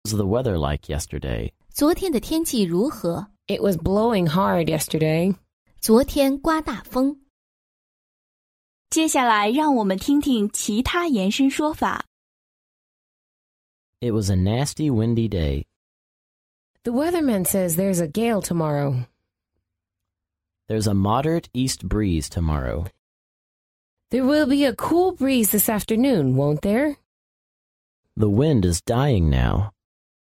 was the weather like yesterday? 昨天的天气如何？ It was blowing hard yesterday. 昨天刮大风。 接下来让我们听听其他延伸说法。 It was a nasty windy day. The weatherman says there's a gale tomorrow. There's a moderate east breeze tomorrow. There will be a cool breeze this afternoon, won't there? The wind is dying now.